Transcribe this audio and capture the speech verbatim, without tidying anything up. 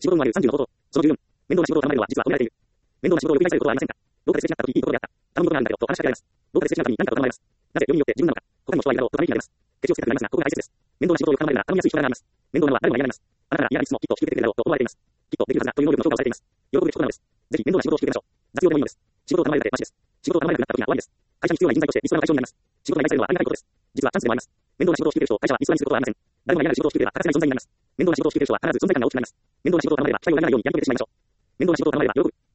仕事のあるさんじゅうのこと。そのじゅうよん、面倒な仕事を頼まれるのは実は止められている。面倒な仕事を繰り返されることはありませんか。どこかですれ違った時いいところであった。頼むことがあるんだけど、と話しかけられます。どこかですれ違った時に何かと頼まれます。なぜ、世によって自分なのか。他にも人はいるだろう、とため息になります。ケチをつけたくなりますが、ここが大切です。面倒な仕事を頼まれるなら頼みやすい人柄があります。面倒なのは誰もが嫌がります。あなたなら嫌がりつつもきっと引き受けてくれるだろうと思われています。きっとできるはずだという能力の評価をされています。喜ぶべきことなのです。ぜひ面倒な仕事をしてくれましょう。雑用でもいいのです。仕事を頼まれるだけマシです。仕事を頼まれなくなった時が終わりです。会社に必要な人材としてリストラが対象になります。仕事が依頼されるのはありがたいことです。実はチャンスでもあります。面倒な仕事をしてくれる人を会社はリストラにすることはありません。誰もが嫌がる仕事をしてくれれば欠かせない存在になります。面倒な仕事をしてくれる人は必ず存在感が大きくなります。面倒な仕事を頼まれれば期待を裏切らないようにやり遂げてしまいましょう。面倒な仕事を頼まれれば喜ぶ。